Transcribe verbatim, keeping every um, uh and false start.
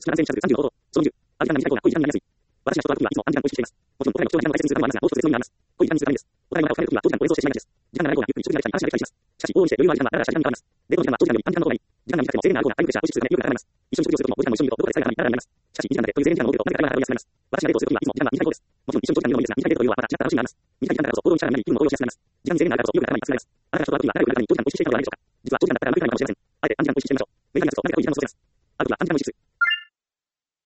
スカランセンシャルさんじゅうの方法、そういう、アビタンな短い方が濃い時間になりやすい。私たちとはいつも安全なご意識しています。もちろん、お互いの貴重な時間の大切にするのはありますが、もう一つ別の意味があります。濃い時間にするためです。お互いの中を変えるときは、長時間と連想してしまいがちです。時間が長い方がゆっくり長時間でしたり、安心ができたりします。しかし、往々にして余裕のある時間は長々した時間に変わります。冷凍時間は長時間より短時間の方がいい。時間が短くても制限がある方が相手者を意識するためによく働きます。一緒に食事をするときもごじかんも一緒にいるとどこかで最後にならないます。しかし、にじかんだけという制限時間の多いと、なぜか会話が長くなります。私がデートをするときはいつも時間が短い方です。もちろん一緒に長時間いるのもいいですが、短いデートというのはまた違った楽しみがあります。短い時間だからこそ行動に力がなり、気分も高揚しやすくなります。時間に制限があるからこそ意欲が高まり、助かります。あなたが人と会うときは誰よりも長時間ご一緒していたのではないでしょうか。実は長時間だったら無理くらいのかもしれません。あえて短時間ご一緒してみましょう。メガネがつくと何か濃い時間を過ごせます。